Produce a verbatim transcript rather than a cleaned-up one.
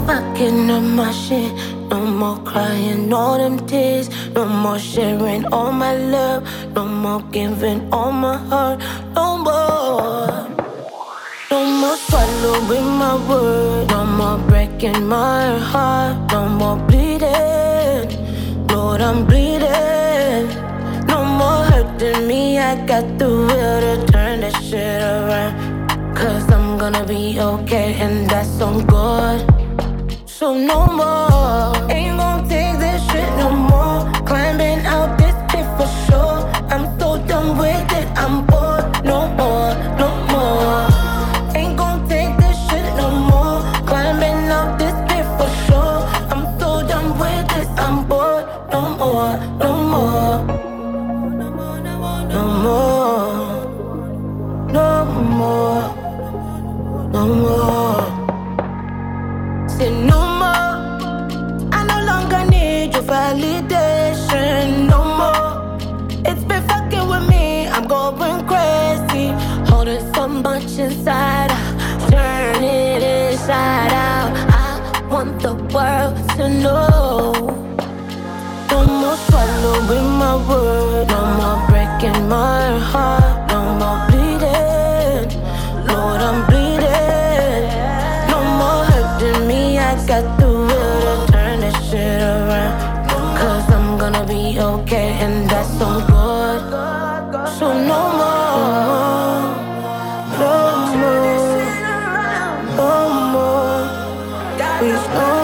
fucking up my shit. No more crying all them tears. No more sharing all my love. No more giving all my heart. No more. No more swallowing my words. No more breaking my heart. No more bleeding. Lord, I'm bleeding. No more hurting me. I got the will to turn this shit around. Cause I'm gonna be okay, and that's on God. So no more. Ain't gon' take this shit no more. Climbing out this pit for sure. I'm so done with it. I'm bored. No more, no more. Ain't gon' take this shit no more. Climbing out this pit for sure. I'm so done with this. I'm bored. No more, no more. No more, no more. No more. Say no more. I no longer need your validation. No more. It's been fucking with me. I'm going crazy. Holding so much inside out. Turn it inside out. I want the world to know. No more swallowing my words. No more breaking my heart. No more bleeding. Lord, I'm bleeding. No more hurting me. I got the will to turn this shit around. Cause I'm gonna be okay, and that's so good. So no more. No more. No more. Please no more.